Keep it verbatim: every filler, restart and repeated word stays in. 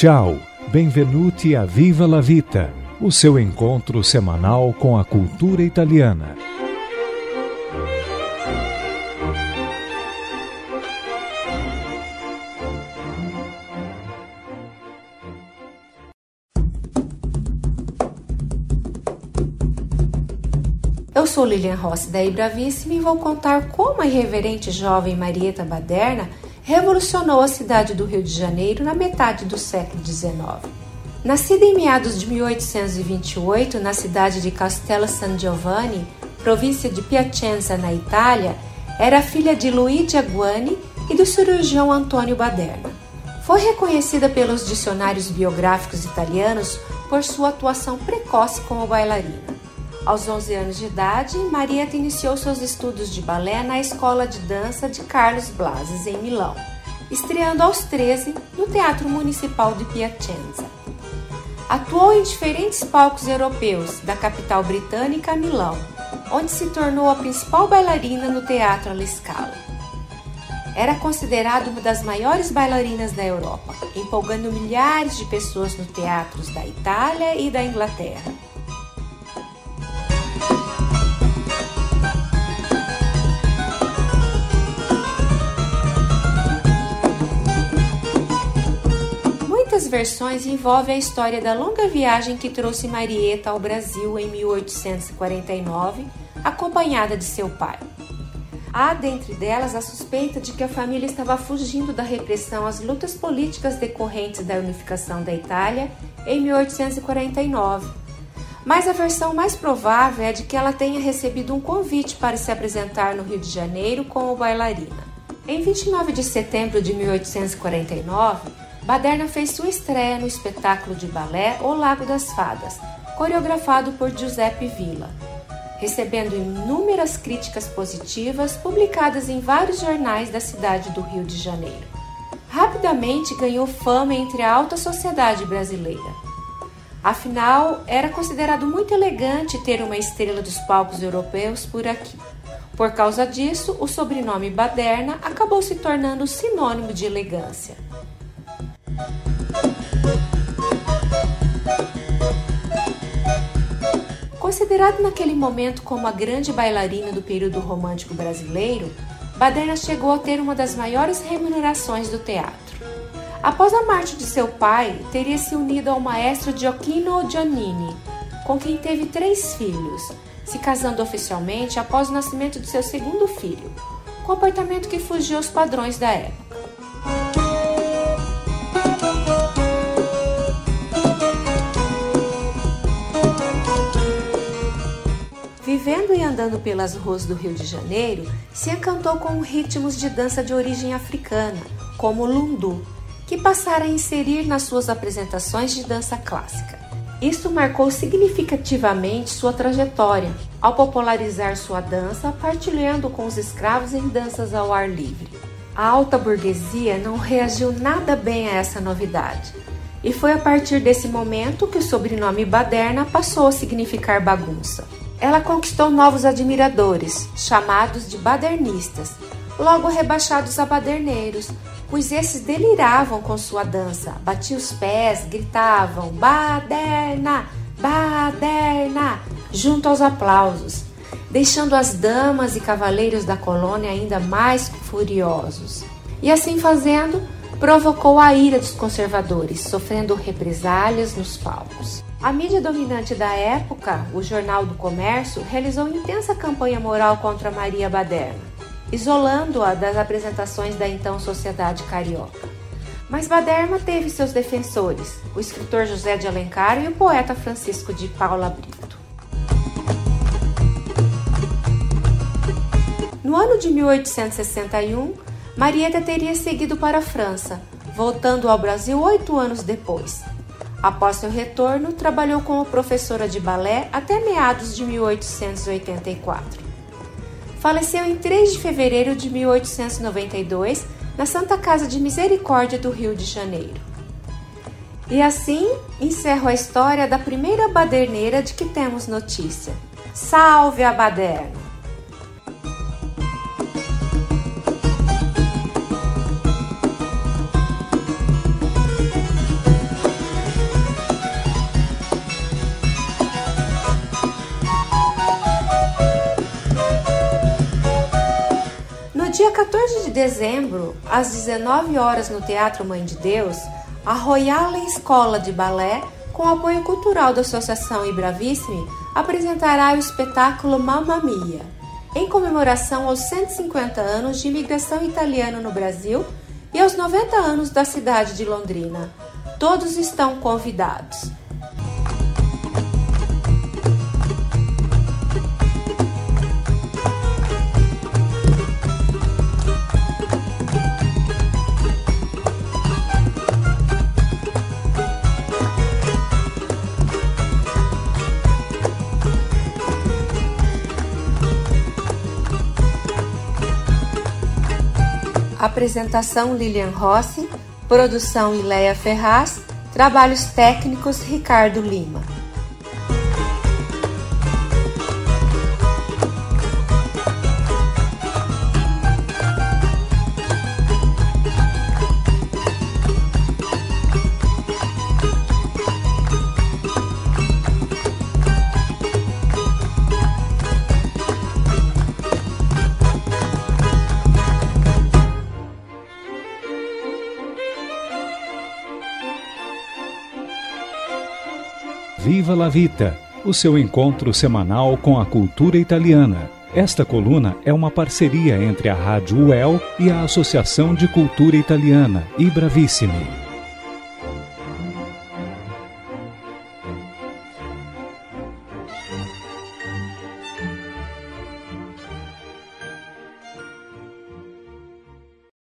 Ciao, benvenuti a Viva la Vita, o seu encontro semanal com a cultura italiana. Eu sou Lilian Rossi da Bravissima e vou contar como a irreverente jovem Marieta Baderna revolucionou a cidade do Rio de Janeiro na metade do século dezenove. Nascida em meados de mil oitocentos e vinte e oito na cidade de Castello San Giovanni, província de Piacenza, na Itália, era filha de Luigi Aguani e do cirurgião Antônio Baderna. Foi reconhecida pelos dicionários biográficos italianos por sua atuação precoce como bailarina. Aos onze anos de idade, Marieta iniciou seus estudos de balé na Escola de Dança de Carlos Blasi, em Milão, estreando aos treze no Teatro Municipal de Piacenza. Atuou em diferentes palcos europeus, da capital britânica a Milão, onde se tornou a principal bailarina no Teatro alla Scala. Era considerada uma das maiores bailarinas da Europa, empolgando milhares de pessoas nos teatros da Itália e da Inglaterra. Muitas versões envolvem a história da longa viagem que trouxe Marieta ao Brasil em mil oitocentos e quarenta e nove, acompanhada de seu pai. Há dentre delas a suspeita de que a família estava fugindo da repressão às lutas políticas decorrentes da unificação da Itália em mil oitocentos e quarenta e nove. Mas a versão mais provável é de que ela tenha recebido um convite para se apresentar no Rio de Janeiro como bailarina. Em vinte e nove de setembro de mil oitocentos e quarenta e nove, Baderna fez sua estreia no espetáculo de balé O Lago das Fadas, coreografado por Giuseppe Villa, recebendo inúmeras críticas positivas publicadas em vários jornais da cidade do Rio de Janeiro. Rapidamente ganhou fama entre a alta sociedade brasileira. Afinal, era considerado muito elegante ter uma estrela dos palcos europeus por aqui. Por causa disso, o sobrenome Baderna acabou se tornando sinônimo de elegância. Considerado naquele momento como a grande bailarina do período romântico brasileiro, Baderna chegou a ter uma das maiores remunerações do teatro. Após a morte de seu pai, teria se unido ao maestro Gioacchino Giannini, com quem teve três filhos, se casando oficialmente após o nascimento de seu segundo filho, comportamento que fugiu aos padrões da época. Vivendo e andando pelas ruas do Rio de Janeiro, se encantou com ritmos de dança de origem africana, como o lundu, que passara a inserir nas suas apresentações de dança clássica. Isso marcou significativamente sua trajetória, ao popularizar sua dança, partilhando com os escravos em danças ao ar livre. A alta burguesia não reagiu nada bem a essa novidade, e foi a partir desse momento que o sobrenome Baderna passou a significar bagunça. Ela conquistou novos admiradores, chamados de badernistas, logo rebaixados a baderneiros, pois esses deliravam com sua dança, batiam os pés, gritavam Baderna, Baderna, junto aos aplausos, deixando as damas e cavaleiros da colônia ainda mais furiosos. E assim fazendo, provocou a ira dos conservadores, sofrendo represálias nos palcos. A mídia dominante da época, o Jornal do Comércio, realizou intensa campanha moral contra Maria Baderna, isolando-a das apresentações da então sociedade carioca. Mas Baderna teve seus defensores, o escritor José de Alencar e o poeta Francisco de Paula Brito. No ano de mil oitocentos e sessenta e um, Marieta teria seguido para a França, voltando ao Brasil oito anos depois. Após seu retorno, trabalhou como professora de balé até meados de mil oitocentos e oitenta e quatro. Faleceu em três de fevereiro de mil oitocentos e noventa e dois na Santa Casa de Misericórdia do Rio de Janeiro. E assim encerro a história da primeira baderneira de que temos notícia. Salve a Baderna! dia quatorze de dezembro, às dezenove horas, no Teatro Mãe de Deus, a Royal Escola de Balé, com apoio cultural da Associação Ibravissimi, apresentará o espetáculo Mamma Mia, em comemoração aos cento e cinquenta anos de imigração italiana no Brasil e aos noventa anos da cidade de Londrina. Todos estão convidados. Apresentação Lilian Rossi, produção Ileia Ferraz, trabalhos técnicos Ricardo Lima. Viva la Vita, o seu encontro semanal com a cultura italiana. Esta coluna é uma parceria entre a Rádio U E L e a Associação de Cultura Italiana, Ibravissimi.